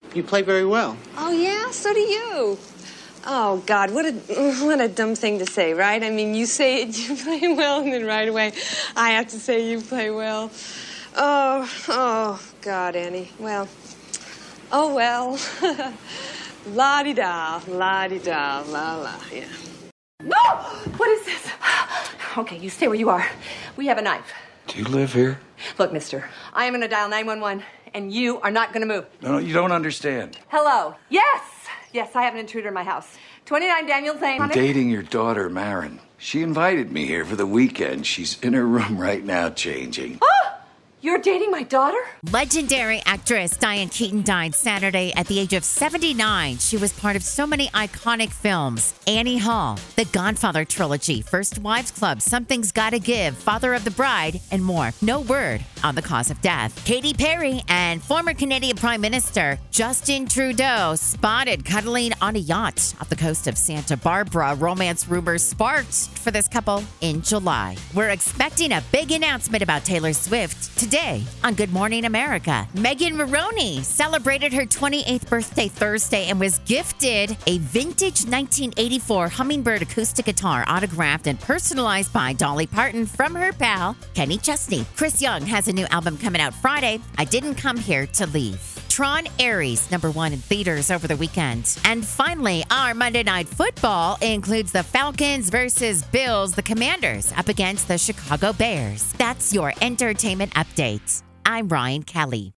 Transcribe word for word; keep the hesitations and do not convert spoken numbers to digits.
You play very well. Oh, yeah? So do you. Oh, God, what a what a dumb thing to say, right? I mean, you say it, you play well, and then right away I have to say you play well. Oh, oh, God, Annie. Well, oh, well. La-di-da, la-di-da, la-la, yeah. No! What is this? Okay, you stay where you are. We have a knife. Do you live here? Look, mister, I am going to dial nine one one, and you are not going to move. No, no, you don't understand. Hello. Yes! Yes, I have an intruder in my house. twenty-nine Daniels Lane. I'm dating your daughter, Marin. She invited me here for the weekend. She's in her room right now changing. Oh! You're dating my daughter? Legendary actress Diane Keaton died Saturday at the age of seventy-nine. She was part of so many iconic films. Annie Hall, The Godfather Trilogy, First Wives Club, Something's Gotta Give, Father of the Bride, and more. No word on the cause of death. Katy Perry and former Canadian Prime Minister Justin Trudeau spotted cuddling on a yacht off the coast of Santa Barbara. Romance rumors sparked for this couple in July. We're expecting a big announcement about Taylor Swift today on Good Morning America. Megan Maroney celebrated her twenty-eighth birthday Thursday and was gifted a vintage nineteen eighty-four Hummingbird acoustic guitar autographed and personalized by Dolly Parton from her pal, Kenny Chesney. Chris Young has a new album coming out Friday, I Didn't Come Here to Leave. Tron Ares, number one in theaters over the weekend. And finally, our Monday Night Football includes the Falcons versus Bills, the Commanders up against the Chicago Bears. That's your entertainment update. I'm Ryan Kelly.